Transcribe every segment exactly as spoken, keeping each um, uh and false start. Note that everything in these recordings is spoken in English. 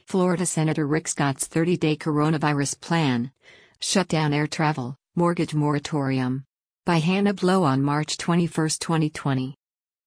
Florida Senator Rick Scott's thirty-day coronavirus plan. Shut down air travel, mortgage moratorium. By Hannah Blow on March twenty-first, twenty twenty.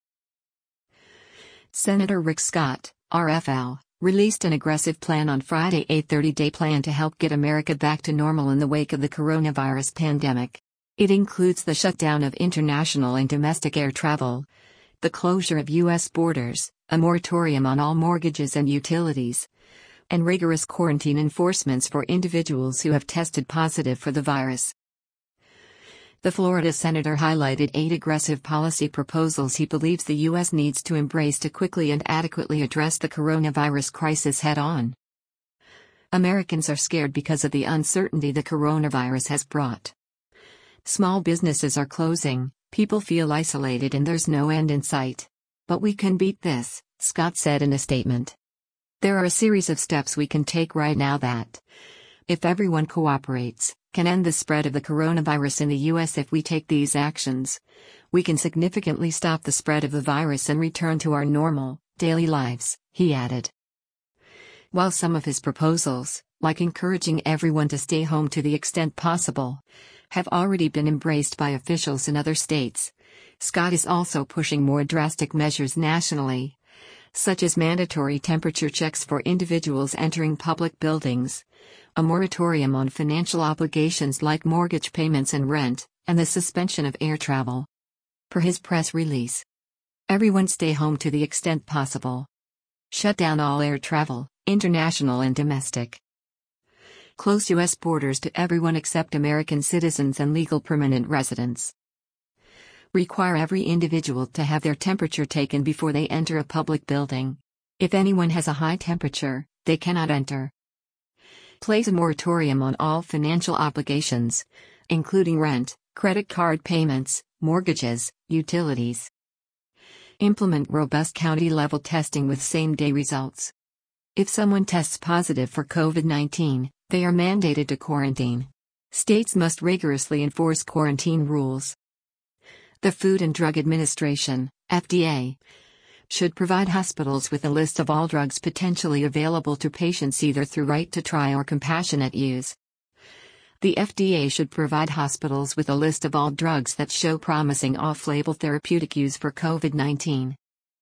Senator Rick Scott, R F L, released an aggressive plan on Friday, a thirty-day plan to help get America back to normal in the wake of the coronavirus pandemic. It includes the shutdown of international and domestic air travel, the closure of U S borders, a moratorium on all mortgages and utilities, and rigorous quarantine enforcements for individuals who have tested positive for the virus. The Florida senator highlighted eight aggressive policy proposals he believes the U S needs to embrace to quickly and adequately address the coronavirus crisis head-on. Americans are scared because of the uncertainty the coronavirus has brought. Small businesses are closing, people feel isolated, and there's no end in sight. But we can beat this, Scott said in a statement. There are a series of steps we can take right now that, if everyone cooperates, can end the spread of the coronavirus in the U S If we take these actions, we can significantly stop the spread of the virus and return to our normal, daily lives, he added. While some of his proposals, like encouraging everyone to stay home to the extent possible, have already been embraced by officials in other states, Scott is also pushing more drastic measures nationally, such as mandatory temperature checks for individuals entering public buildings, a moratorium on financial obligations like mortgage payments and rent, and the suspension of air travel. Per his press release, everyone stay home to the extent possible. Shut down all air travel, international and domestic. Close U S borders to everyone except American citizens and legal permanent residents. Require every individual to have their temperature taken before they enter a public building. If anyone has a high temperature, they cannot enter. Place a moratorium on all financial obligations, including rent, credit card payments, mortgages, utilities. Implement robust county-level testing with same-day results. If someone tests positive for COVID nineteen, they are mandated to quarantine. States must rigorously enforce quarantine rules. The Food and Drug Administration, F D A, should provide hospitals with a list of all drugs potentially available to patients either through right to try or compassionate use. The F D A should provide hospitals with a list of all drugs that show promising off-label therapeutic use for COVID nineteen.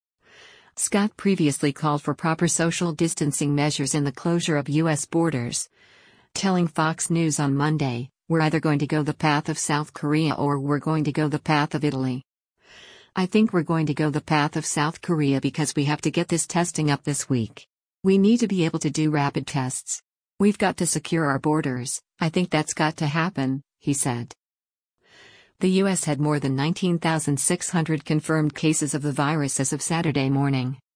Scott previously called for proper social distancing measures in the closure of U S borders, telling Fox News on Monday, "We're either going to go the path of South Korea or we're going to go the path of Italy. I think we're going to go the path of South Korea because we have to get this testing up this week. We need to be able to do rapid tests. We've got to secure our borders. I think that's got to happen," he said. The U S had more than nineteen thousand six hundred confirmed cases of the virus as of Saturday morning.